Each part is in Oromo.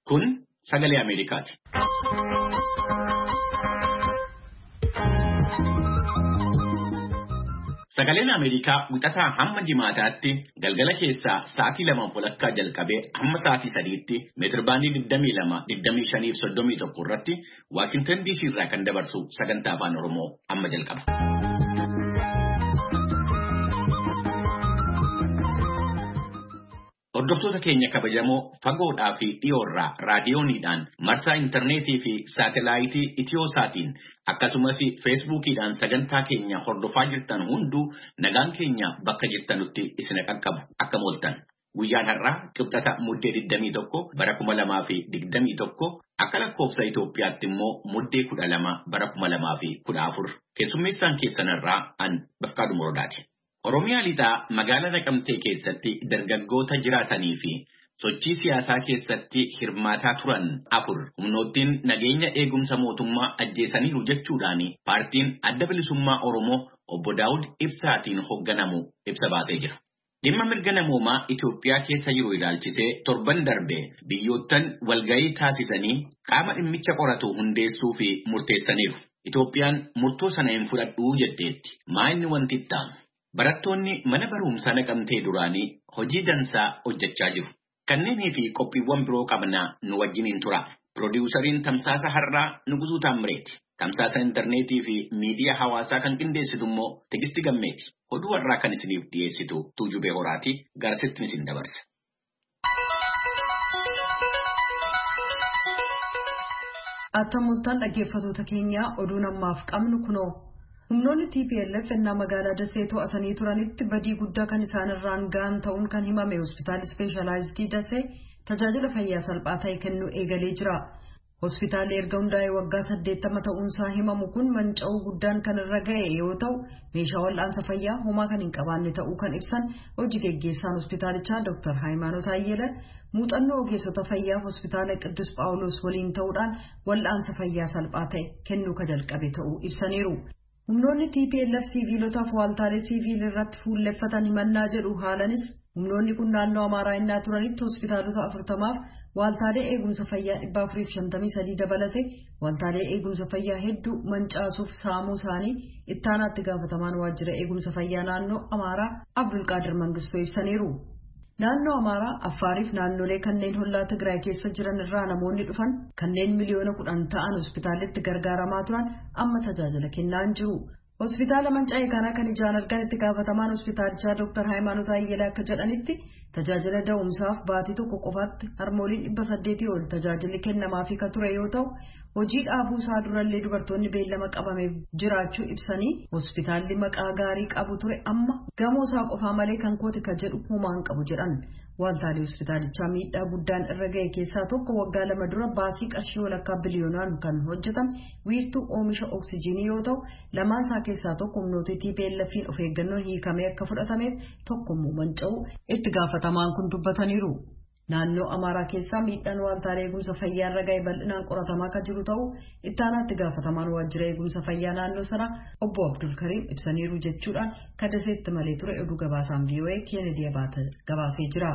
Kun sagalee Ameerikaati. Sagaleen Ameerikaa wixataa hamma jimaataatti galgala keessaa sa'aatii 2:00 jalqabee hamma sa'aatii 3tti meetirbaandii 22, 25 fi 31 irratti Waashingtan DC irraa kan dabarsu sagantaa afaan Oromoo amma jalqaba. Hordoftoota keenya kabajamoo fagoodhaa fi dhiyoorraa raadiyooniidhaan marsaa intarneetii fi saatelaayitii Itiyooosaatiin akkasumas feesbuukiidhaan sagantaa keenya hordofaa jirtan hunduu nagaan keenya bakka jirtanutti isin qaqqabu akka mooltan. Guyyaan har'aa qibxata muddee 21 bara 2021 akka lakkoofsa Itoophiyaatti immoo muddee 12 bara 2014 keessummeessaan keessanirraa an Bafqaaduu Morodaati. Oromiyaa lixaa magaalaa Naqamtee keessatti dargaggoota jiraatanii fi sochii siyaasaa keessatti hirmaataa turan 4 humnoottiin nageenya eegumsa mootummaa ajjeesaniiru jechuudhaan paartiin adda bilisummaa Oromoo obbo Daawud Ibsaatiin hoogganamu ibsa baasee jira. Dhimma mirga namoomaa Itoophiyaa keessa jiru ilaalchisee torban darbe biyyoottan walgahii taasisanii qaama dhimmicha qoratu hundeessuu fi murteessaniiru. Itoophiyaan murtoo sana hin fudhadhuu jetteetti. Maa'inni wanti itti Barattoonni mana barumsaa Naqamtee duraanii hojii dansaa hojjechaa jiru. Kanneenii fi qophiiwwan biroo qabnaa nu wajjiniin tura. Piroodyuusariin tamsaasa har'aa Nugusuu Taammireeti. Tamsaasa intarneetii fi miidiyaa hawaasaa kan qindeessitu immoo Tigistii Gammeeti. Oduu har'aa kan isiniif dhiyeessitu Tuujubee Horaati. Garasitti isin dabarsa. Attamultaan dhaggeeffattoota keenyaa oduun ammaaf qabnu kunoo. Humnoonni TPLF ennaa magaalaa Dasee to'atanii turanitti badii guddaa kan isaanirraan ga'an ta'uun kan himame hospitaalli ispeeshaalaayizidii Dasee tajaajila fayyaa salphaa ta'e kennuu eegalee jira. Hospitaalli erga hundaa'ee waggaa 80 ta'uunsaa himamu kun manca'uu guddaan kan irra ga'e yoo ta'u meeshaa wal'aansa fayyaa homaa kan hin qabaanne ta'uu kan ibsan hojii geggeessaan hospitaalichaa Dr. Hayimaanoot Ayyela muuxannoo ogeessota fayyaaf hospitaala Qiddus Phaawulos waliin ta'uudhaan wal'aansa fayyaa salphaa ta'e kennuu ka jalqabe ta'uu ibsaniiru. Humnoonni TPLF siviilotaaf waaltaalee siviilii irratti fuulleffatan himannaa jedhu haalanis humnoonni kun naannoo Amaaraa innaa turanitti hospitaalota 40f waaltaalee eegumsa fayyaa 453 dabalate waaltaalee eegumsa fayyaa hedduu mancaasuuf saamuu isaanii ittaanaatti gaafatamaan waajjira eegumsa fayyaa naannoo Amaaraa Abdulqaadir Mangistuu ibsaniiru. Naannoo Amaaraa, Affaariif naannolee kanneen hollaa Tigraay keessa jiran irraa namoonni dhufan kanneen miliyoona 10 ta'an hospitaalitti gargaaramaa turan amma tajaajila kennaa jiru. Hospitaala Manca'ee kanaa kan ijaan argan itti gaafatamaan hospitaalichaa Dr. Hayimaanoot Ayyelaa akka jedhanitti tajaajila da'umsaaf baatii tokko qofaatti harmooliin 800 ol tajaajilli kennamaafii kan ture yoo ta'u hojii dhaabuu isaa durallee dubartoonni beellama qabameef jiraachuu ibsanii hospitaalli maqaa gaarii qabu ture amma gamoo isaa qofaa malee kan kooti ka jedhu homaan qabu jedhan. Waaltaalee hospitaalichaa miidhaa guddaan irra ga'e keessaa tokko waggaa 2 dura baasii qarshii walakkaa biliyoonaan kan hojjetame wiirtuu oomisha oksijiinii yoo ta'u lamaan isaa keessaa tokko humnoota TPLF'n of eeggannoon hiikamee akka fudhatameef tokkommoo manca'uu itti gaafatamaan kun dubbataniiru. Naannoo Amaaraa keessaa miidhaan waaltaalee eegumsa fayyaa irra ga'e bal'inaan qoratamaa kan jiru ta'uu ittaanaatti gaafatamaan waajjira eegumsa fayyaa naannoo sanaa obbo Abdul Kariim ibsaniiru jechuudhaan Daseetti malee ture oduu gabaasaan VOA Kennedy Abaate gabaasee jira.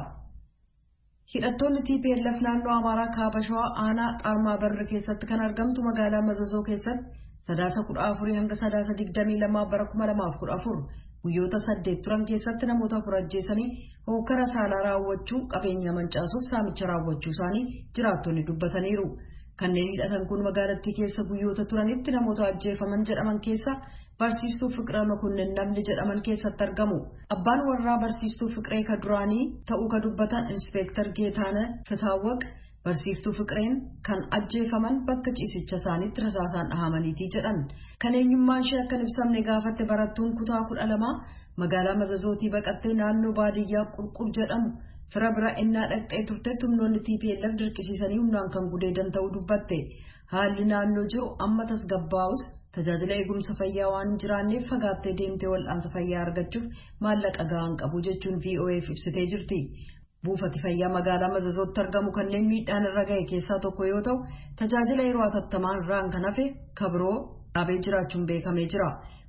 Hidhattoonni TPLF naannoo Amaaraa kaaba Shawaa aanaa Xaarmaa Barri keessatti kan argamtu magaalaa Mazazoo keessatti sadaasa 14 hanga sadaasa 22 bara 2014 guyyoota 8 turan keessatti namoota 4 ajjeesanii hokkara saalaa raawwachuu qabeenya mancaasuuf saamicha raawwachuu isaanii jiraattonni dubbataniiru. Kanneen hidhatan kun magaalattii keessa guyyoota turanitti namoota ajjeefaman jedhaman keessa barsiistuu Fiqiree Makunnen namni jedhaman keessatti argamu. Abbaan warraa barsiistuu Fiqiree ka duraanii ta'uu ka dubbatan Inspektar Geetaana Fitaawwaq barsiistuu Fiqireen kan ajjeefaman bakka ciisicha isaaniitti rasaasaan dhahamaniitii jedhan. Kan eenyummaan ishee akka ibsamne gaafatte barattuun kutaa 12 magaalaa Mazazootii baqattee naannoo baadiyyaa Qulqul jedhamu fira bira innaa dhaqxee turte humnoonni TPLF dirqisiisanii humnaan kan gudeedan ta'uu dubbatte. Haalli naannoo jiru amma tasgabbaa'us tajaajila eegumsa fayyaa waan hin jiraanneef fagaattee deemtee wal'aansa fayyaa argachuuf maallaqa gahaan qabu jechuun VOA'f ibsitee jirti. Buufati fayyaa magaalaa Mazazootti argamu kanneen miidhaan irra ga'e keessaa tokko yoo ta'u tajaajila yeroo hatattamaan irraan kan hafe kabiroo dhaabee jiraachuun beekamee jira.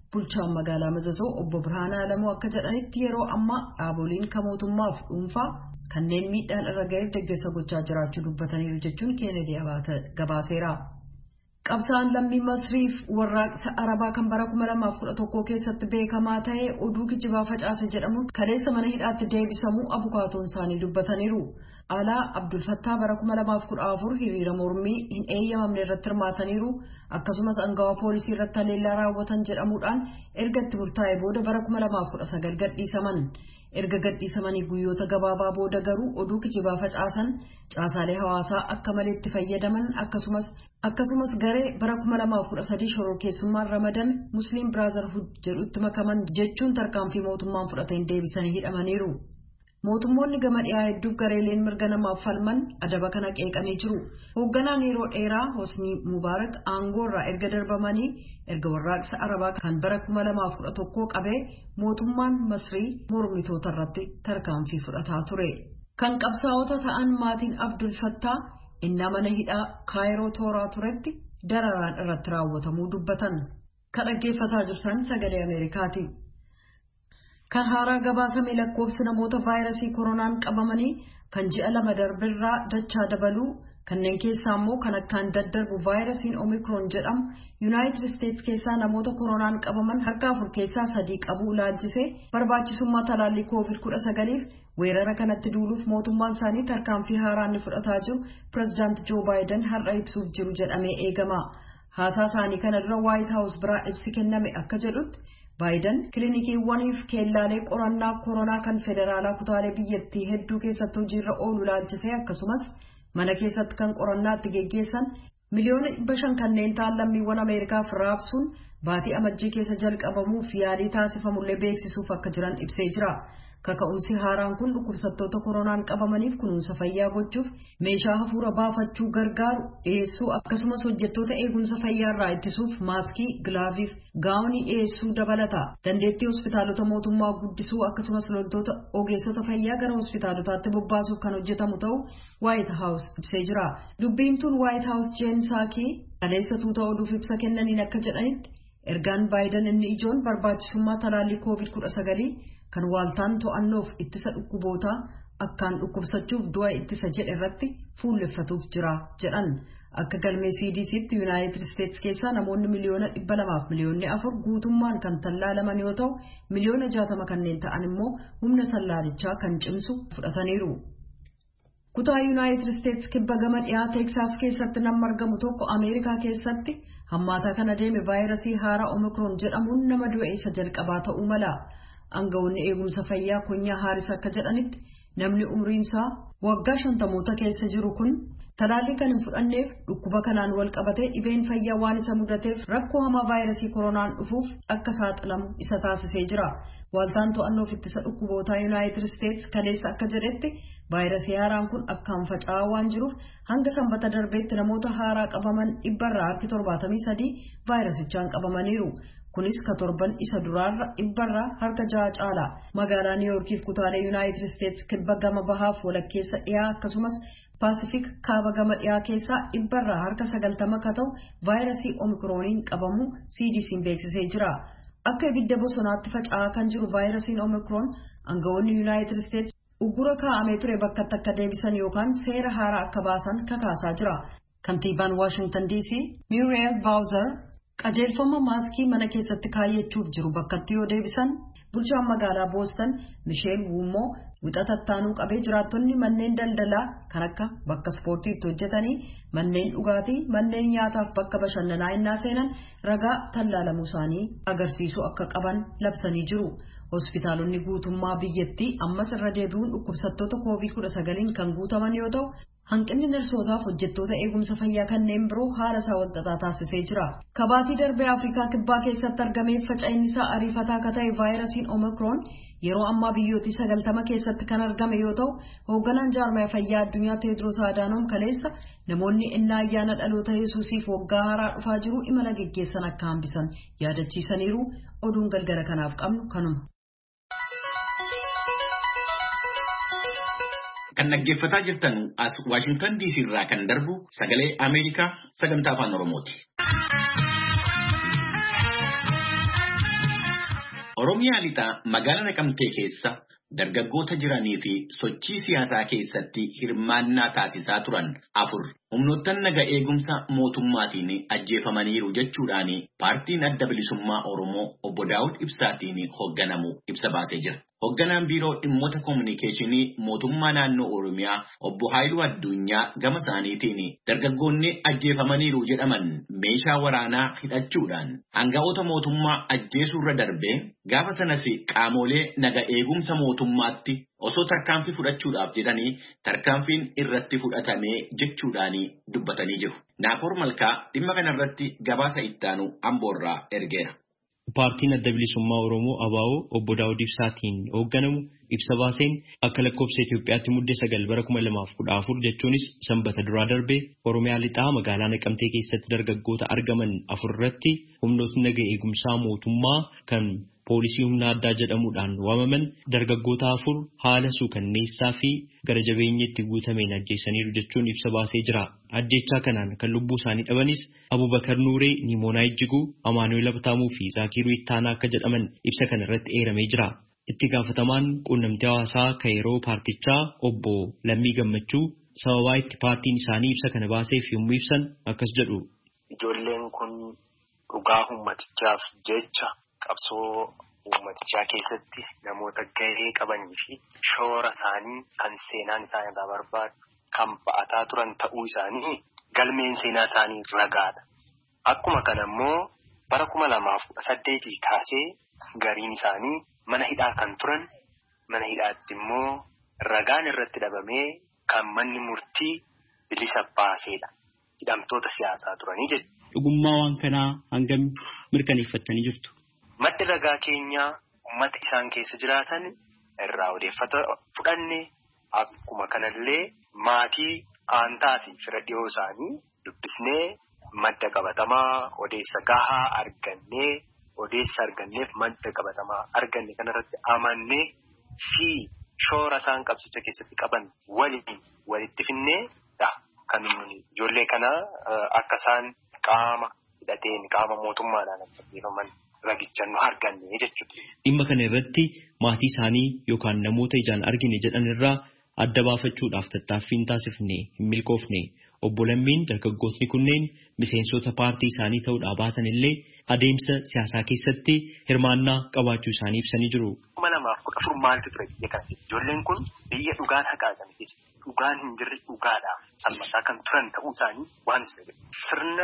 Bulchaan magaalaa Mazazoo obbo Birhaanaa Alamuu akka jedhanitti yeroo ammaa dhaaboliin mootummaaf dhuunfaa kanneen miidhaan irra ga'eef deeggarsa gochaa jiraachuu dubbataniiru jechuun Keenedii gabaaseera. Qabsaa'aan lammii Masriif warraaqsa Arabaa kan bara 2011 keessatti beekamaa ta'e oduu kijibaa facaase jedhamuun kaleessa mana hidhaatti deebisamuu abukaatoon isaanii dubbataniiru. Alaa Abdul Fattah bara 2014 hiriira mormii hin eeyyamamne irratti hirmaataniiru. Akkasumas aangawa poolisii irratti haleellaa raawwatan jedhamuudhaan erga itti murtaa'e booda bara 2019 gadhiisaman. Erga gadhiisamanii guyyoota gabaabaa booda garuu oduu kijibaa facaasan caasaalee hawaasaa akka malee itti fayyadaman akkasumas garee bara 2013 shororkeessummaan ramadame Musliim Brotherhood jedhutti makaman jechuun tarkaanfii mootummaan fudhateen deebisanii hidhamaniiru. Mootummoonni gama dhiyaa hedduuf gareeleen mirga namaaf falman adaba kana qeeqanii jiru. Hoogganaan yeroo dheeraa Hosni Mubaarak aangoorraa erga darbamanii erga warraaqsa Arabaa kan bara 2011 qabee mootummaan Masrii mormitoota irratti tarkaanfii fudhataa ture. Kan qabsaa'ota ta'an maatiin Abdul Fattah innaa mana hidhaa Kaayiroo tooraa turetti dararaan irratti raawwatamuu dubbatan. Kan dhaggeeffataa jirtan sagalee Ameerikaati. Kan haaraa gabaasame lakkoofsi namoota vaayirasii koronaan qabamanii kan ji'a 2 darbirraa dachaa dabaluu kanneen keessaa immoo kan akkaan daddarbu vaayirasiin Omicron jedhamu United States keessaa namoota koronaan qabaman harka 4 keessaa 3 qabuu ilaalchisee barbaachisummaa talaallii COVID-19f weerara kanatti duuluuf mootummaan isaanii tarkaanfii haaraa ni fudhataa jiru President Joe Biden har'a ibsuuf jiru jedhamee eegama. Haasaa isaanii kana dura White House biraa ibsi kenname akka jedhutti Biden kilinikiiwwaniif keellaalee qorannaa koronaa kan federaalaa kutaalee biyyattii hedduu keessatti hojiirra oolu ilaalchisee akkasumas mana keessatti kan qorannaatti geggeessan miliyoona 500 kanneen ta'an lammiiwwan Ameerikaaf raabsuun baatii amajjii keessa jalqabamuuf yaalii taasifamullee beeksisuuf akka jiran ibsee jira. Kaka'umsi haaraan kun dhukkubsattoota koronaan qabamaniif kunuunsa fayyaa gochuuf meeshaa hafuura baafachuu gargaaru dhiyeessuu akkasumas hojjettoota eegumsa fayyaarraa ittisuuf maaskii, gilaaviif gaawonii dhiyeessuu dabalata. Dandeettii hospitaalota mootummaa guddisuu akkasumas loltoota ogeessota fayyaa gara hospitaalotaatti bobbaasuuf kan hojjetamu ta'uu White House ibsee jira. Dubbiimtuun White House Jen Psaki kaleessa tuuta oduuf ibsa kennaniin akka jedhanitti ergaan Biden inni ijoon barbaachisummaa talaallii COVID-19 kan waaltaan to'annoof ittisa dhukkubootaa akkaan dhukkubsachuuf du'a ittisa jedhe irratti fuulleffatuuf jira jedhan. Akka galmee CDC'tti United States keessaa namoonni miliyoona 200 miliyoonni 4 guutummaan kan tallaalaman yoo ta'u miliyoona 60 kanneen ta'an immoo humna tallaalichaa kan cimsu fudhataniiru. Kutaa United States kibba gama dhiyaa Texas keessatti nama argamu tokko Ameerikaa keessatti hammaataa kana deeme vaayirasii haaraa Omicron jedhamuun nama du'e isa jalqabaa ta'uu mala. Aangawoonni eegumsa fayyaa Konyaa Haaris akka jedhanitti namni umriin isaa waggaa 50 keessa jiru kun talaallii kan hin fudhanneef dhukkuba kanaan wal qabatee dhibeen fayyaa waan isa mudateef rakkoo hamaa vaayirasii koronaan dhufuuf akka saaxilamu isa taasisee jira. Waaltaan to'annoof ittisa dhukkubootaa United States kaleessa akka jedhetti vaayirasii haaraan kun akkaan faca'aa waan jiruuf hanga sanbata darbeetti namoota haaraa qabaman 173 vaayirasichaan qabamaniiru. Kunis ka torban isa duraarra 106 caala. Magaalaa New Yorkiif kutaalee United States kibba gama bahaaf walakkeessa dhiyaa akkasumas Pacific kaaba gama dhiyaa keessaa 190 ka ta'u vaayirasii Omicroniin qabamu CDC'n beeksisee jira. Akka ibidda bosonaatti faca'aa kan jiru vaayirasiin Omicron aangawoonni United States uggura kaa'amee ture bakkatti akka deebisan yookaan seera haaraa akka baasan kakaasaa jira. Kantiibaan Washington DC Muriel Bowser qajeelfama maaskii mana keessatti kaayyachuuf jiru bakkatti yoo deebisan bulchaan magaalaa Boston Michelle Wumo wixatattaanuu qabee jiraattonni manneen daldalaa kan akka bakka ispoortiitti hojjetanii manneen dhugaatii manneen nyaataaf bakka bashannanaa innaa seenan ragaa tallaalamuu isaanii agarsiisuu akka qaban labsanii jiru. Hospitaalonni guutummaa biyyattii ammas irra deebi'uun dhukkubsattoota COVID-19 kan guutaman yoo ta'u hanqinni narsootaaf hojjettoota eegumsa fayyaa kanneen biroo haala isaa walxaxaa taasisee jira. Kabaatii darbee Afrikaa kibbaa keessatti argamee faca'innisaa ariifataa akka ta'e vaayirasiin Omicron yeroo ammaa biyyoota 90 keessatti kan argame yoo ta'u hoogganaan jaarmaya fayyaa addunyaa Teedros Adhanom kaleessa namoonni innaa ayyaana dhaloota Yesuusiif waggaa haaraa dhufaa jiru imala geggeessan akka hambisan yaadachiisaniiru. Oduun galgala kanaaf qabnu kanuma. Kan dhaggeeffataa jirtan as Washington DC irraa kan darbu sagalee Ameerikaa sagantaa afaan Oromooti. Oromiyaa lixaa magaalaa Naqamtee keessa dargaggoota jiranii fi sochii siyaasaa keessatti hirmaannaa taasisaa turan 4 humnoottan naga eegumsa mootummaatiin ajjeefamaniiru jechuudhaan paartiin adda bilisummaa Oromoo obbo Daawud Ibsaatiin hoogganamu ibsa baasee jira. Hoogganaan biiroo dhimmoota kominikeeshinii mootummaa naannoo Oromiyaa obbo Haayiluu Addunyaa gama isaaniitiin dargaggoonni ajjeefamaniiru jedhaman meeshaa waraanaa hidhachuudhaan aanga'oota mootummaa ajjeesuurra darbee gaafa sanas qaamolee naga eegumsa mootummaatti osoo tarkaanfii fudhachuudhaaf jedhanii tarkaanfiin irratti fudhatamee jechuudhaan dubbatanii jiru. Naakoor Malkaa dhimma kanarratti gabaasa ittaanu Amboorraa ergeera. Paartiin adda bilisummaa Oromoo ABO obbo Daawud Ibsaatiin hoogganamu ibsa baaseen akka lakkoofsa Itoophiyaatti muddee 9 bara 2014 jechuunis sanbata duraa darbee Oromiyaa lixaa magaalaa Naqamtee keessatti dargaggoota argaman 4 irratti humnootni naga eegumsaa mootummaa kan poolisii humna addaa jedhamuudhaan waamaman dargaggoota 4 haala suukanneessaa fi gara jabeenyatti guutameen ajjeesaniiru jechuun ibsa baasee jira. Ajjechaa kanaan kan lubbuu isaanii dhabanis Abubakar Nuuree, Nimoonaa Ijjiguu, Amaanuel Abtaamuu fi Zaakiruu Ittaanaa akka jedhaman ibsa kana irratti eeramee jira. Itti gaafatamaan quunnamtii hawaasaa kan yeroo paartichaa obbo Lammii Gammachuu sababaa itti paartiin isaanii ibsa kana baaseef yommuu ibsan akkas jedhu. Ijoolleen kun dhugaa ummatichaaf jecha qabsoo ummatichaa keessatti namoota gahee qabanii fi shoora isaanii kan seenaan isaanii irraa barbaadu kan ba'ataa turan ta'uu isaanii galmeen seenaa isaanii ragaadha. Akkuma kana immoo bara 2018 kaasee gariin isaanii mana hidhaa kan turan mana hidhaatti immoo ragaan irratti dhabamee kan manni murtii bilisa baaseedha. Hidhamtoota siyaasaa turanii jechuudha. Dhugummaa waan kanaa hangam mirkaneeffattanii jirtu? Maddi ragaa keenyaa uummata isaan keessa jiraatan irraa odeeffata fudhanne akkuma kanallee maatii aantaa fi fira dhiyoo isaanii dubbisnee madda qabatamaa odeessa gahaa argannee odeessa arganneef madda qabatamaa arganne kanarratti amannee fi shoora isaan qabsicha keessatti qaban walitti finnee kan ijoollee kana akka isaan qaama hidhateen qaama mootummaadhaan ajjeefaman ragicha nu arganne jechuudha. Dhimma kana irratti maatii isaanii yookaan namoota ijaan argine jedhan irraa adda baafachuudhaaf tattaaffiin taasifne hin milkoofne. Obbo Lammiin dargaggootni kunneen miseensota paartii isaanii ta'uudhaa baatan illee adeemsa siyaasaa keessatti hirmaannaa qabaachuu isaanii ibsanii jiru. 2014 maaltu ture biyya kana ijoolleen kun biyya dhugaan haqaadhaan keessa dhugaan hin jirre dhugaadhaaf almasaa kan turan ta'uu isaanii waan sirna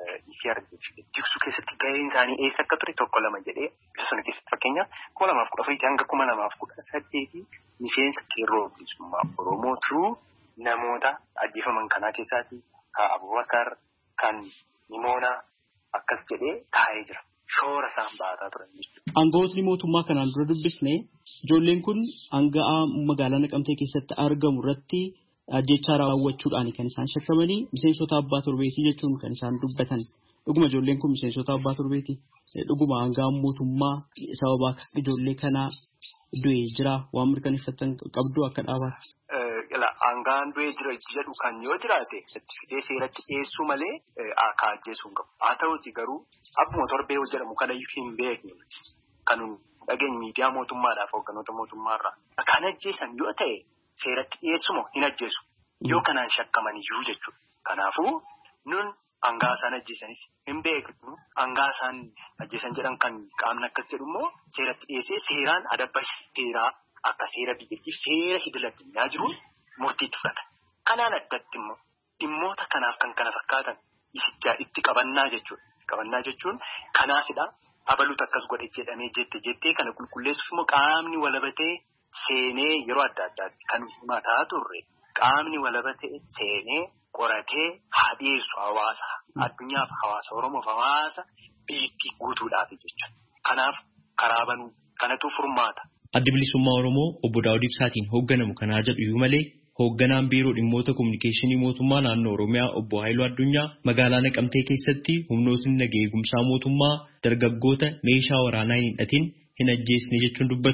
jigsuu keessatti gaheen isaanii eessa akka ture 1-2 jedhee sana keessatti fakkeenyaaf 2014 hanga 2018 miseensa qeerroo bilisummaa Oromoo turuu namoota ajjeefaman kanaa keessaati kan Abubakar kan Nimoonaa akkas jedhee taa'ee jira. Shoora isaan baataa turan jechuudha. Aangawootni mootummaa kanaan dura dubbisne ijoolleen kun aanga'aa magaalaa Naqamtee keessatti argamu irratti ajjechaa raawwachuudhaan kan isaan shakkamanii miseensota abbaa torbeetii jechuun kan isaan dubbatan. Dhuguma ijoolleen kun miseensota abbaa torbeetii. Dhuguma aanga'aan mootummaa sababa ijoollee kanaa du'ee jira waan mirkaneeffatan qabdu akka dhaabaatti. Aanga'aan du'ee jira jedhu kan yoo jiraate fidee seeratti dhiyeessuu malee akka ajjeesuu hin qabu. Haa ta'uuti garuu akkuma torbee jedhamu kana hin beekne kan dhageenye miidiyaa mootummaadhaaf hoogganoota mootummaarraa kan ajjeesan yoo ta'e seeratti dhiyeessumoo hin ajjeesu yoo kanaan shakkaman iyyuu jechuudha. Kanaafuu nun aanga'aa isaan ajjeesanis hin beeknu aanga'aa isaan ajjeesan jedhan kan qaamni akkas jedhu immoo seeratti dhiyeessee seeraan adabba seeraa akka seera biyyattii seera idil-addunyaa jiruun murtiitti fudhata. Kanaan addatti immoo dhimmoota kanaaf kan kana fakkaatan itti qabannaa jechuudha. Qabannaa jechuun kanaafidha. Abaluutu akkas godhe jedhamee jettee kana qulqulleessuuf immoo qaamni walabatee seenee yeroo adda addaatti kan himataa turre qaamni walabatee seenee qoratee haa dhiyeessu hawaasa addunyaaf hawaasa Oromoof hawaasa biyyattii guutuudhaaf jechuudha. Kanaaf karaa banuu kanatu furmaata. Adda bilisummaa Oromoo obbo Daawud Ibsaatiin hoogganamu kanaa jedhu iyyuu malee hoogganaan biiroo dhimmoota kominikeeshinii mootummaa naannoo Oromiyaa obbo Haayiluu Addunyaa magaalaa Naqamtee keessatti humnootni nageenya eegumsaa mootummaa dargaggoota meeshaa waraanaa hin hidhatin hin ajjeesne jechuun dubbatu.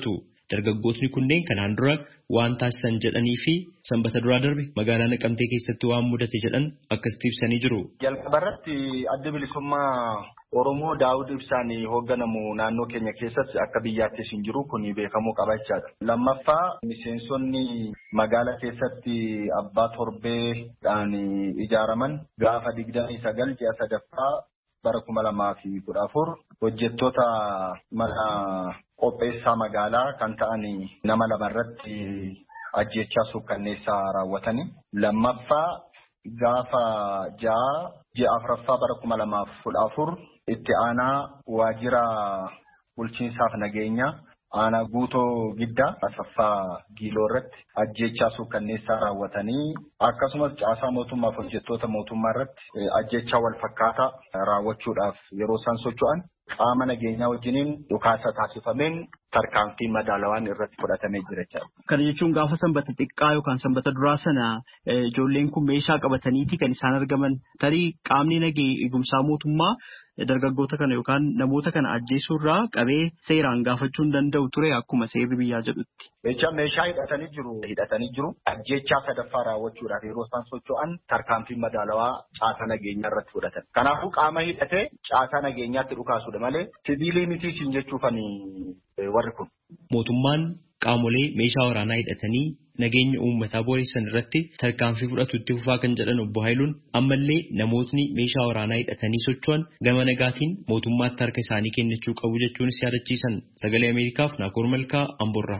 dargaggootni kunneen kanaan dura waan taasisan jedhanii fi sanbata duraa darbe magaalaa Naqamtee keessatti waan mudate jedhan akkasitti ibsanii jiru. Jalqabarratti adda bilisummaa Oromoo Daawud Ibsaan hoogganamu naannoo keenya keessatti akka biyyaattis hin jiru kun beekamuu qaba jechaadha. Lammaffaa miseensonni magaalaa keessatti abbaa torbeedhaan ijaaraman gaafa 29 ji'a sadaffaa bara 2014 hojjettoota mana qopheessaa magaalaa kan ta'an nama lamarratti ajjeechaa suukkanneessaa raawwatanii. Lammaffaa gaafa 6 ji'a afuraffaa bara 2014 itti aanaa waajjira bulchiinsaaf nageenya aanaa guutoo giddaa asaffaa giiloo irratti ajjeechaa suukkanneessaa raawwatanii akkasumas caasaa mootummaaf hojjettoota mootummaa irratti ajjeechaa wal fakkaataa raawwachuudhaaf yeroo isaan socho'an qaama nageenyaa wajjiniin dhukaasa taasifameen tarkaanfii madaalawaan irratti fudhatamee jira jechuudha. Kana jechuun gaafa sanbata xiqqaa yookaan sanbata duraa sana ijoolleen kun meeshaa qabataniiti kan isaan argaman tarii qaamni nageenyaa eegumsaa mootummaa dargaggoota kana yookaan namoota kana ajjeesuurraa qabee seeraan gaafachuu danda'u ture akkuma seerri biyyaa jedhutti. Meeshaa hidhatanii jiru. Ajjeechaa sadaffaa raawwachuudhaaf yeroo isaan socho'an tarkaanfii madaalawaa caasaa nageenyaa irratti fudhatan. Kanaafuu qaama hidhatee caasaa nageenyaatti dhukaasudha malee siviilii miti jechuufani warri kun. Mootummaan qaamolee meeshaa waraanaa hidhatanii nageenya uummataa booressan irratti tarkaanfii fudhatu itti fufaa kan jedhan obbo Haayiluun ammallee namootni meeshaa waraanaa hidhatanii socho'an gama nagaatiin mootummaatti harka isaanii kennachuu qabu jechuunis yaadachiisan. Sagalee Ameerikaaf Naakoor Malkaa Amboorraa.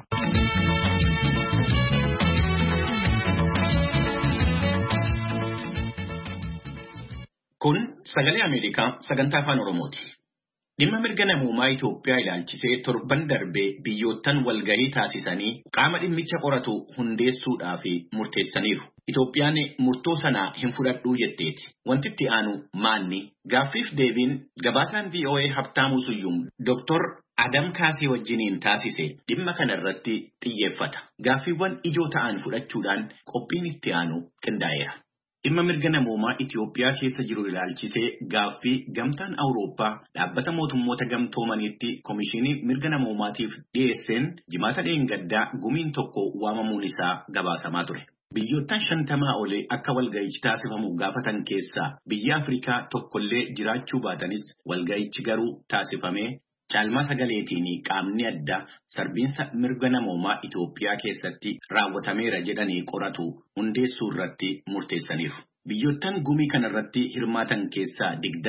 Kun Sagalee Ameerikaa sagantaa afaan Oromooti. Dhimma mirga namummaa Itoophiyaa ilaalchisee torban darbee biyyoottan walgahii taasisanii qaama dhimmicha qoratu hundeessuudhaaf murteessaniiru. Itoophiyaan murtoo sana hin fudhadhuu jetteeti. Wanti itti aanu maanni? Gaaffiif deebiin gabaasaan VOA Habtaamuu Suyyum Dr. Adam Kaasee wajjiniin taasise dhimma kana irratti xiyyeeffata. Gaaffiiwwan ijoo ta'an fudhachuudhaan qophiin itti aanu qindaa'eera. Dhimma mirga namummaa Itoophiyaa keessa jiru ilaalchisee gaaffii gamtaan Awurooppaa dhaabbata mootummoota gamtoomaniitti komishinii mirga namummaatiif dhiyeesseen jimaata dheengaddaa gumiin tokko waamamuun isaa gabaasamaa ture. Biyyoottan 50 olee akka walga'ichi taasifamu gaafatan keessaa biyya Afrikaa tokkollee jiraachuu baatanis walga'ichi garuu taasifamee caalmaa sagaleetiin qaamni addaa sarbiinsa mirga namummaa Itoophiyaa keessatti raawwatameera jedhanii qoratu hundeessuu irratti murteessaniiru. Biyyoottan gumii kanarratti hirmaatan keessaa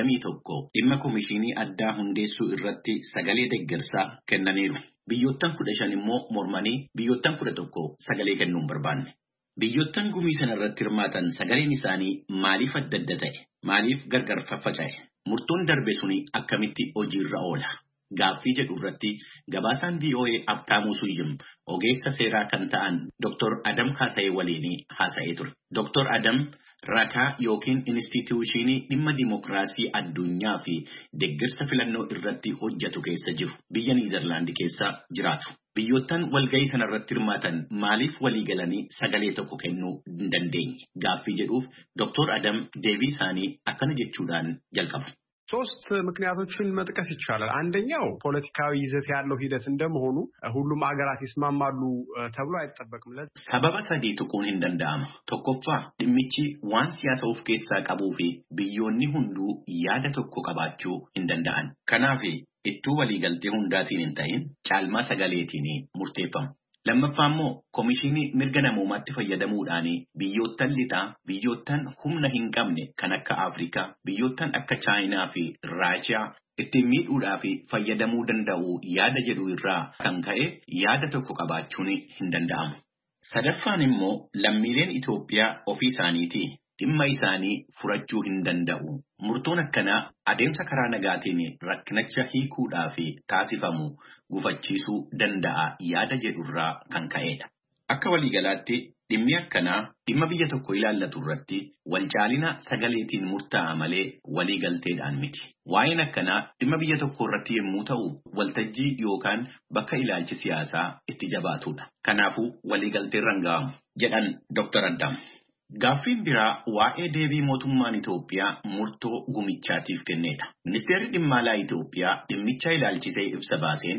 21 dhimma komishinii addaa hundeessuu irratti sagalee deeggarsaa kennaniiru. Biyyoottan 15 immoo mormanii biyyoottan 11 sagalee kennuu hin barbaanne. Biyyoottan gumii sanarratti hirmaatan sagaleen isaanii maaliif adda adda ta'e? Maaliif gargar faffaca'e? Murtoon darbe suni akkamitti hojiirra oola? Gaaffii jedhu irratti gabaasaan VOA Habtaamuu Suyyum ogeessa seeraa kan ta'an Dr. Adam Kaasee waliin haasa'ee ture. Dr. Adam rakaa yookiin instituushinii dhimma dimokiraasii addunyaa fi deeggarsa filannoo irratti hojjetu keessa jiru. Biyya Niizerlaandi keessa jiraatu. Biyyoottan walgahii sanarratti hirmaatan maaliif walii galanii sagalee tokko kennuu hin dandeenye? Gaaffii jedhuuf Dr. Adam deebii isaanii akkana jechuudhaan jalqabu. ሶስት ምክንያቶችን መጥቀስ ይቻላል። አንደኛው ፖለቲካዊ ይዘት ያለው ሂደት እንደመሆኑ ሁሉም ሀገራት ይስማማሉ ተብሎ አይጠበቅም። ሰበበ ሰዲ ጥቁን እንደንዳማ tokkoffa dhimmichi waan siyaasa of keessaa qabuu fi biyyoonni hunduu yaada tokko qabaachuu hin danda'an. Kanaaf ittuu waliigaltee hundaatiin hin ta'in caalmaa sagaleetiin murteeffama. Lammaffaa immoo komishinii mirga namummaatti fayyadamuudhaan biyyoottan lixaa, biyyoottan humna hin qabne kan akka Afrikaa, biyyoottan akka Chaayinaa fi Raashiyaa ittiin miidhuudhaa fi fayyadamuu danda'u yaada jedhu irraa kan ka'e yaada tokko qabaachuun hin danda'amu. Sadaffaan immoo lammiileen Itoophiyaa ofii isaaniitii dhimma isaanii furachuu hin danda'u. Murtoon akkanaa adeemsa karaa nagaatiin rakkinacha hiikuudhaa fi taasifamu gufachiisuu danda'a yaada jedhurraa kan ka'edha. Akka waliigalaatti dhimmi akkanaa dhimma biyya tokko ilaallatu irratti walcaalina sagaleetiin murtaa'a malee waliigalteedhaan miti. Waa'een akkanaa dhimma biyya tokko irratti yommuu ta'u waltajjii yookaan bakka ilaalchi siyaasaa itti jabaatudha. Kanaafuu waliigalteen ranga'amu jedhan Dr. Adam. Gaaffiin biraa waa'ee deebii mootummaan Itoophiyaa murtoo gumichaatiif kennedha. Ministeerri dhimma alaa Itoophiyaa dhimmicha ilaalchisee ibsa baaseen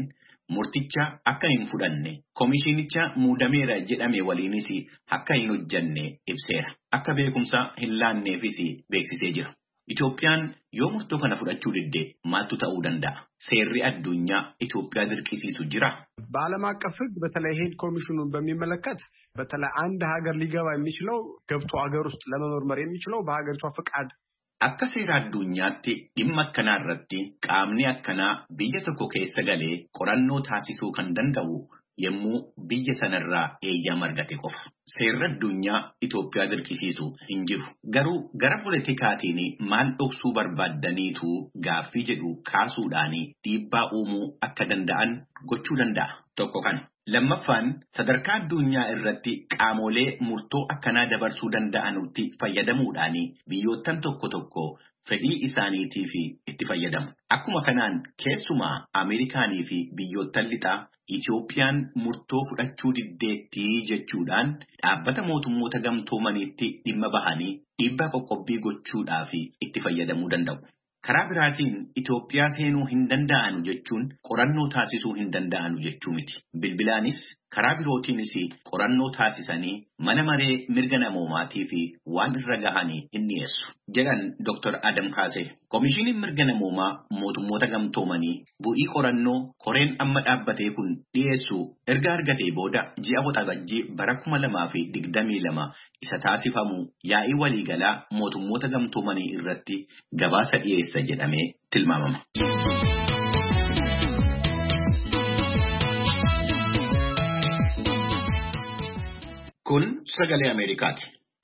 murticha akka hin fudhanne koomishinicha muudameera jedhame waliinis akka hin hojjanne ibseera. Akka beekumsa hin laanneefis beeksisee jira. Itoophiyaan yoo murtoo kana fudhachuu didde maaltu ta'uu danda'a? Seerri addunyaa Itoophiyaa dirqisiisu jira? በዓለም አቀፍ ሕግ በተለይ ሄድ ኮሚሽኑን በሚመለከት በተለይ አንድ ሀገር ሊገባ የሚችለው ገብቶ ሀገር ውስጥ ለመመርመር የሚችለው በሀገሪቷ ፈቃድ akka seera addunyaatti dhimma akkanaa irratti qaamni akkanaa biyya tokko keessa galee qorannoo taasisuu kan danda'u yommuu biyya sanarraa eeyyama argate qofa. Seerri addunyaa Itoophiyaa dirqisiisu hin jiru. Garuu gara politikaatiin maal dhoksuu barbaaddaniitu gaaffii jedhu kaasuudhaan dhiibbaa uumuu akka danda'an gochuu danda'a. Tokko kana. Lammaffaan sadarkaa addunyaa irratti qaamolee murtoo akkanaa dabarsuu danda'anutti fayyadamuudhaan biyyoottan tokko tokko fedhii isaaniitiif itti fayyadamu. Akkuma kanaan keessumaa Ameerikaanii fi biyyoottan lixaa Itoophiyaan murtoo fudhachuu diddeettii jechuudhaan dhaabbata mootummoota gamtoomaniitti dhimma bahanii dhiibbaa qoqqobbii gochuudhaaf itti fayyadamuu danda'u. Karaa biraatiin Itoophiyaa seenuu hin danda'anu jechuun qorannoo taasisuu hin danda'anu jechuu miti. Bilbilaanis karaa birootiinis qorannoo taasisanii mana maree mirga namoomaatii fi waan irra gahanii hin dhiyeessu. Jedhan Dr. Adam Kaasee. Koomishiniin mirga namoomaa mootummoota gamtoomanii bu'ii qorannoo koreen amma dhaabbatee kun dhiyeessu erga argatee booda ji'a waxabajjii bara 2022 isa taasifamu yaa'ii waliigalaa mootummoota gamtoomanii irratti gabaasa dhiyeessa jedhamee tilmaamama. Kun sagalee Ameerikaati.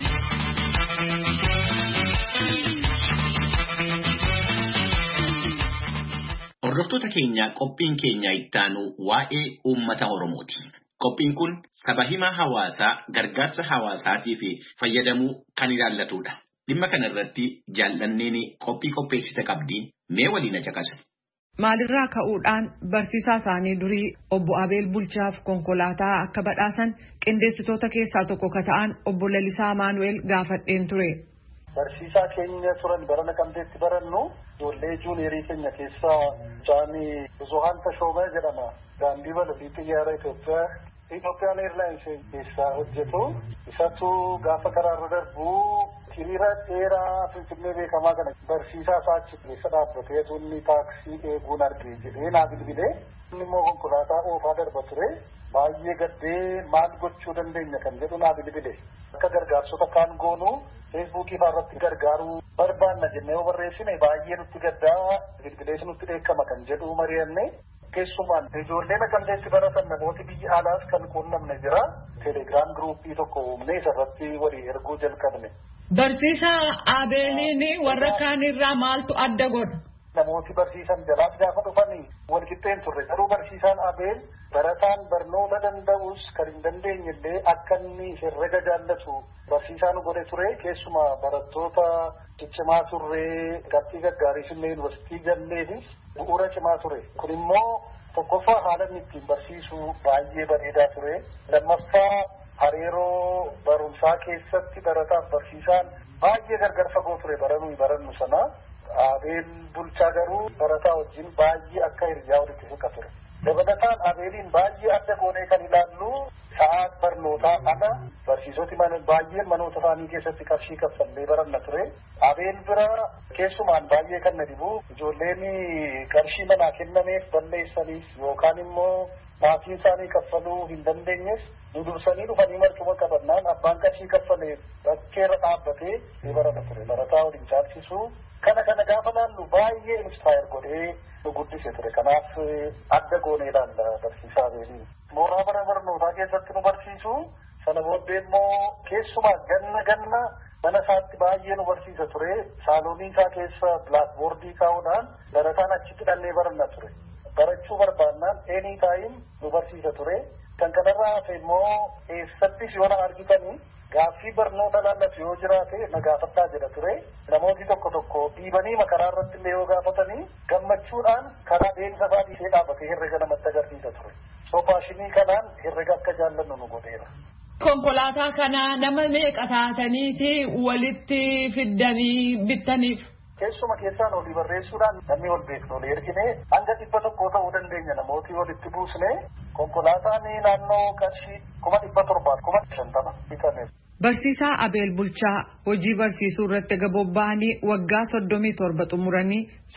Hordoftoota keenya qophiin keenya ittaanu waa'ee uummata Oromooti. Qophiin kun saba himaa hawaasaa gargaarsa hawaasaatii fi fayyadamuu kan ilaallatudha. Dhimma kana irratti jaallanneen qophii qopheessite qabdi mee waliin caqasaa. Maalirraa ka'uudhaan barsiisaa isaanii durii obbo Abeel Bulchaaf konkolaataa akka badhaasan qindeessitoota keessaa tokko ka ta'an obbo Lalisaa Maanu'eel gaafadheen ture. Barsiisaa keenya turan barana Qamteetti barannu ijoollee juuniyerii keenya keessaa Jaanii Buzuhaan Tashoomee jedhama. Daandii balaliitii xiyyaara Itoophiyaan Eerlaayinsi keessaa hojjetu. Isatu gaafa karaarra darbu hiriira dheeraa Finfinnee beekamaa kana barsiisaa isaa achi keessa dhaabbatee tunni taaksii eeguun argee jedhee naa bilbilee. Inni immoo konkolaataa oofaa darba ture. Baay'ee gaddee maal gochuu dandeenya kan jedhu naa bilbilee. Akka gargaarsota kaan goonu feesbuukii irratti gargaaruu barbaanna jennee yoo barreessine baay'ee nutti gaddaa bilbilees nutti dheekkama kan jedhu mari'anne. Keessumaan ijoolleen Qamteetti baratan namooti biyya alaas kan quunnamne jira. Telegiraam giruuppii tokko uumnee isarratti walii erguu jalqabne. Barsiisaa Abeeliin warra kaanirraa maaltu adda godha? Namooti barsiisan jalaas gaafa dhufanii wal qixxeen turre. Garuu barsiisaan Abeel barataan barnoota danda'us kan hin dandeenye illee akka inni herrega jaallatu barsiisaan godhe ture. Keessumaa barattoota ciccimaa turree qabxii gaggaarii illee yuunivarsiitii galleefis bu'uura cimaa ture. Kun immoo tokkoffaa haala inni ittiin barsiisuu baay'ee bareedaa ture. Lammaffaa hariiroo barumsaa keessatti barataaf barsiisaan baay'ee gargar fagoo ture barannu sana. Abeel Bulchaa garuu barataa wajjin baay'ee akka hiriyaa walitti siqa ture. Dabalataan Abeeliin baay'ee adda goonee kan ilaallu sa'aa barnootaa ana barsiisoti baay'een manoota isaanii keessatti qarshii kaffallee baranna ture. Abeel bira keessumaan baay'ee kan na dhibu ijoolleen qarshii manaa kennameef balleessaniif yookaan immoo maatiin isaanii kaffaluu hin dandeenyes nu dursanii dhufanii marcuma qabannaan abbaan qarshii kaffalee bakkeerra dhaabbatee ni barata ture. Barataa waliin caalchisuu kana gaafa laallu baay'ee inspire godhee nu guddise ture. Kanaaf adda goonee ilaalla barsiisaa Abeeliin. Mooraa bara barnootaa keessatti nu barsiisu sana booddee immoo keessumaa ganna mana isaatti baay'ee nu barsiisa ture. Saaloonii isaa keessa bilaakboordii kaa'uudhaan barataan achitti dhannee baranna ture. Barachuu barbaannaan eenii taa'iin nu barsiisa ture. Kan kanarraa hafe immoo eessattis yoo na argitanii gaaffii barnoota laallatu yoo jiraate na gaafadhaa jedha ture. Namooti tokko dhiibanii makaraa irratti illee yoo gaafatanii gammachuudhaan karaa deemsa isaa dhiisee dhaabbatee herrega namatti agarsiisa ture. Paashinii kanaan herrega akka jaallannu nu godheera. Konkolaataa kana nama meeqa taataniiti walitti fiddanii bittaniif? Keessuma keessaan olii barreessuudhaan namni ol beeknu olii ergine hanga 100 ta'uu dandeenya namooti walitti buusne konkolaataan naannoo qarshii 700,000 bitame. Barsiisaa Abeel Bulchaa hojii barsiisuu irratti bobba'anii waggaa 37 xumuranii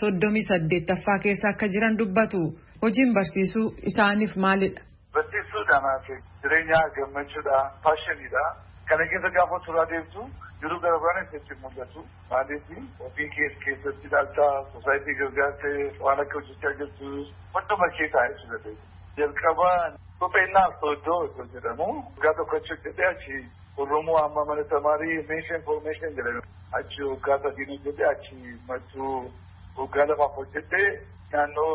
38ffaa keessa akka jiran dubbatu. Hojiin barsiisuu isaaniif maalidha? Barsiisuudhaaf jireenya gammachuudha, paashiniidha. Kana keessa gaafa turaa deemtu jiru gara biraan itti mul'atu. Maaliif ofii keessatti ilaalcha sosaayitii gargaartee waan akka hojjechaa jirtu hunduma keessaa ibsite. Jalqaba kopheennaaf Sooddoo osoo jedhamu waggaa tokko achi hojjetee achi Oromoo amma mana tamaarii meeshaa information jedhamu achi waggaa 3 hojjetee achi mattuu waggaa 2 hojjetee naannoo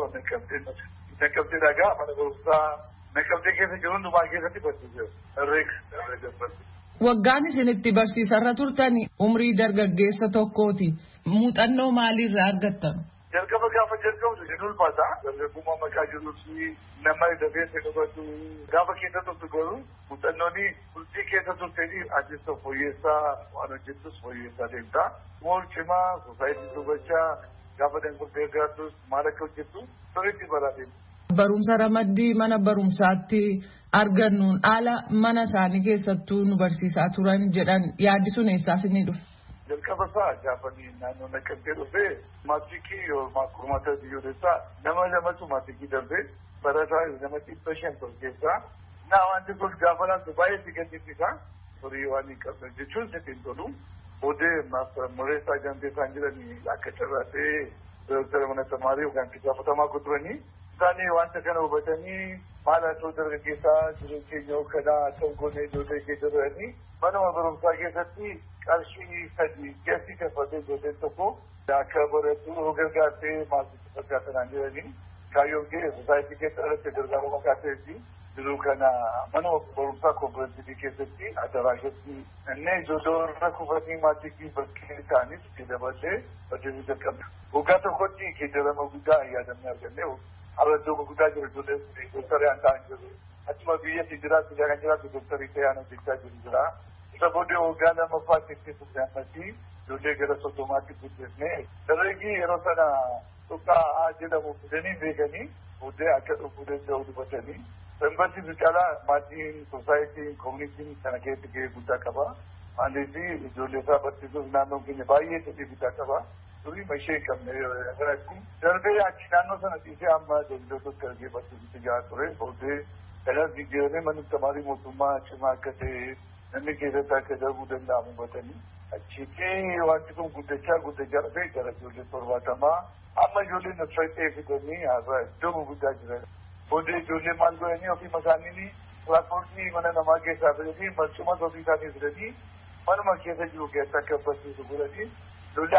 Naqqabtee dhagaa mana barumsaa Naqqabtee keessa jiru hundumaa keessatti barsiisee herreega. Waggaan isin itti barsiisarra turtani umrii dargaggeessa tokkooti. Muuxannoo maaliirraa argattan? Jalqaba gaafa jalqabdu hin ulfaata. Dargaggummaa maqaa jiruu fi nama dafee dhugatu gaafa keessa turtu garuu muuxannooni bultii keessa turtanii addisa fooyyessaa waan hojjettus fooyyessaa deemta. Mool cimaa sosaayitii dubbachaa gaafa danguddee gaartus maal akka hojjettu sirriitti baraate. Barumsa ramaddii mana barumsaatti argannuun haala mana isaanii keessattuu nu barsiisaa turan jedhan yaaddisuun eessaas ni dhufe. Jalqaba isaa gaafanii naannoo Naqqabtee dhufee maatikii yookaan kurmaata biyyoolessaa nama lamatu maatikii darbee barataa nama 500 keessaa naa wanti kun gaafa laatu baay'ee si gaddisiisa horii waan hin qabne jechuun sitti hin tolu. Odee mureessaa jantee isaan jiranii akka carraatee dooktara mana tamaarii yookaan gaafatamaa guduranii isaanii wanta kana hubatanii maal haa ta'u dargaggeessaa jireenya keenya kanaa ta'u goonee ijoollee keessa jiranii manuma barumsaa keessatti qarshii 3 keessi kaffatee ijoolleen tokko akka baratu gargaartee maasitti fakkaatanaan jiranii kaayyoon kee sosaayitii keessa irratti gargaaruu maqaateefi jiru kana manuma barumsaa kooperaatiivii keessatti adaraashatti inni ijoollee irra kufatanii maatii bakkee ta'anis itti dabalee barsiisuu jalqabna. Waggaa tokkotti keejarama guddaa yaadamne arganne arraddoo guddaa jiru ijoollee dooktarii aan ta'an jiru. Achuma biyyatti jiraatu kan jiraatu dooktarii ta'an hojjechaa jiru jira. Isa booddee waggaa lammaffaa keessatti fudhannatti ijoollee gara 30tti guddisne. Dargaggeessi yeroo sana dhugaa jedhamu fidanii beekanii booddee akka dhufuu danda'u dubbatanii. Barsiisuu caalaa maatiin sosaayitiin koomunitiin kana keessatti gahee guddaa qaba. Maaliif ijoollee isaa barsiisuuf naannoon keenya baay'ee fedhii guddaa qaba. Durii mashee hin qabne kanatti darbee achi naannoo sana dhiisee amma daldaltoota argee barsiisutti gahaa ture. Booddee kanas jijjiiramee manni tamaarii mootummaa cimaa akka ta'e namni keessatti akka darbuu danda'amu hubatanii achitti wanti kun guddachaa dhufee gara ijoollee 70 amma ijoolleen nafsatee fidanii iddoo guddaa jiran. Booddee ijoollee maal godhanii ofii isaanii tiraanspoortii mana namaa keessaa fidanii marcuma ofii isaanii fidanii manuma keessa jiru keessa akka barsiisu godhanii ijoollee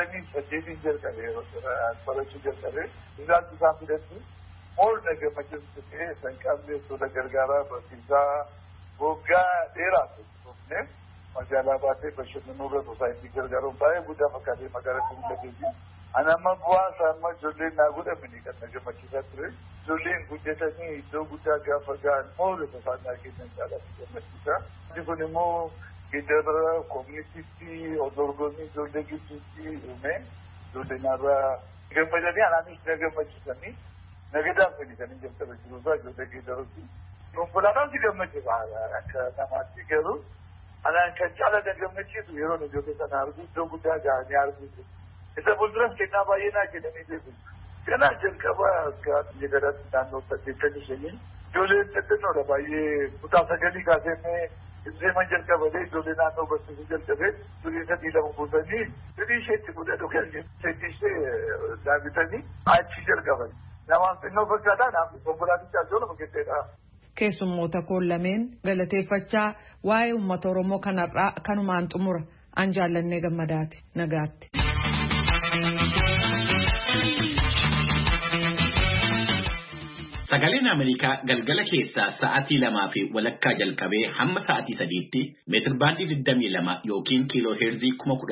48 jalqabee barachuu jalqabee isaan fidatti mool nagamachiisu ta'ee san qabnee soda gargaaraa barsiisaa waggaa dheeraa turne magaalaa baatee bashannanurra sosaayitii gargaaruun baay'ee guddaa fakkaatee magaalaa Finfinneetti. Anamma bu'aa amma ijoolleen naa godhamanii kan na gammachiisaa ture. Ijoolleen guddatanii iddoo guddaa gaafa ga'an moora tasaanaa kennan caalatti gammachiisa. Inni kun immoo giddara koominitiitti dorgommii ijoollee gidduutti uume ijoollee naarraa gammadanii anaanis na gammachiisanii nagadaan fedhanii jalqaba jiruusaa ijoollee giddarutti. Konkolaataan si gammachiisa akka namaatti garuu anaan kan caala na gammachiisu yeroo ijoollee sana argu iddoo guddaa ga'anii arguu. Isa fuulduras kennaa baay'ee naa kennanii jiru. Kanaa jalqaba akka biyya gadaatti naannoo 85 ijoolleen xixinnoodha baay'ee kutaa 9 kaasee Zeeman jalqabee ijoollee naannoo barsiisuu jalqabee durii 2 buusanii durii isheetti fudhatu kan ishee daawwitanii achi jalqaban. Namaaf xinnoo fakkaataa naaf konkolaaticha ijoollee fakkeetteedha. Keessummoota koon lameen galateeffachaa waa'ee uummata Oromoo kanarraa kanumaan xumura an jaallannee gammadaati nagaatti. Sagaleen Ameerikaa galgala keessaa sa'aatii 2:00 jalqabee hamma sa'aatii 3:00tti meetir baandii 22 yookiin kiiloo heerzii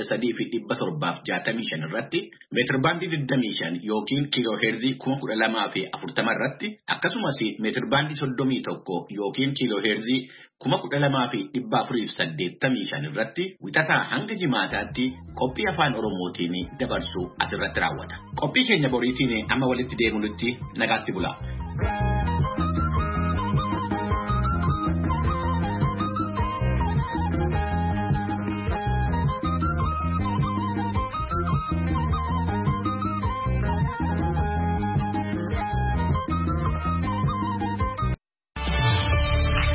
13,765 irratti meetir baandii 25 yookiin kiiloo heerzii 12,040 irratti akkasumas meetir baandii 31 yookiin kiiloo heerzii 12,485 irratti wixataa hanga jimaataatti qophii afaan Oromootiin dabarsu asirratti raawwata. Qophii keenya boriitiin amma walitti deemuutti nagaatti bulaa.